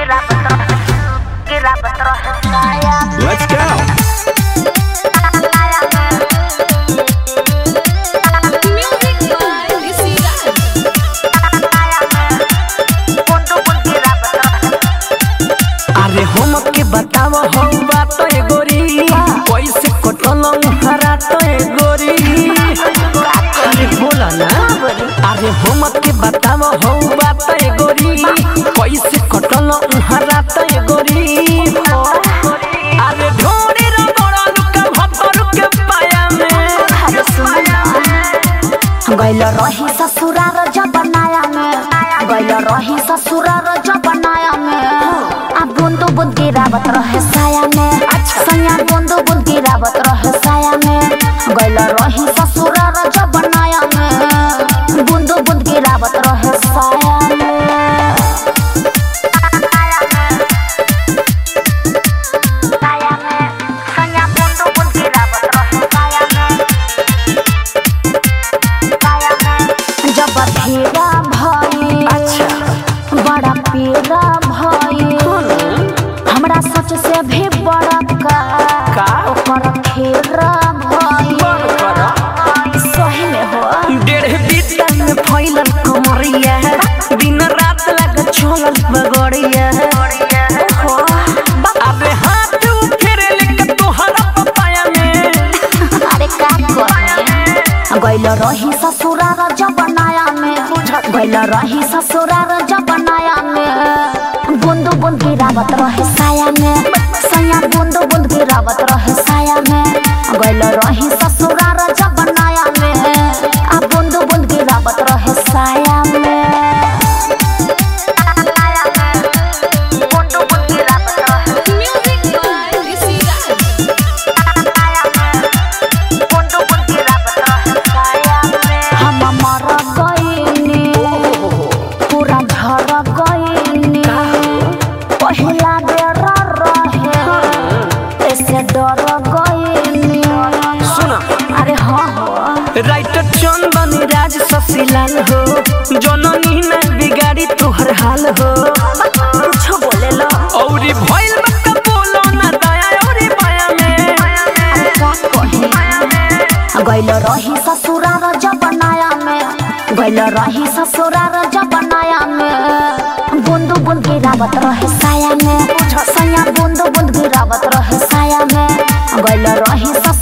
Let's go. अरे हम के बताव हो बात ए गोरी कैसे कटल हरा तो ए गोरी अरे बोला ना अरे हम के बताव हो बात ए गोरी कैसे कटल हरा तो ए गोरी अरे ढोरी रे बड़ा लुका भतर के पाया में गइल रही ससुरार जब बनाया में गइल रही ससुरार जब बनाया में आ बूंद बूंद गिरावत रहे साया में सैया बूंद बूंद गिरावत रहे साया में गइल रही ससुरार जब बनाया में बूंद बूंद गिरावत रहे साया में जब भेड़ा भाई बड़ा पेड़ा भाई हमरा सच से भी बड़ा का ओकर खेरा भाई सही में हो डेढ़ बीता में फैलल कमरिया दिन रात लग चलल बगड़िया अबे हाथ फेर लेके तोहरा पपाया में अरे का गइल रही ससुरार जब बनाया में गइल रही ससुरार जब बनाया में बूंद बूंद गिरावत रहे साया में सैया बूंद बूंद गिरावत रहे साया में गइल रही ससुरार जब बनाया में आ बूंद बूंद गिरावत रहे साया में पहला बेर रहे ऐसे डर गइनी सुना अरे हाँ हो राइटर चंदन राज शशिलाल हो जननी में बिगाड़ी तोहर हाल हो कुछ बोले लो औरी भइल मत बोलो ना दया औरी माया में का कहे गइल रही ससुरार जब बनाया में गइल रही ससुरार जब बनाया में बूंद बूंद गिरावत रहे साया में सैया बूंद बूंद गिरावत रहे साया में गइल रही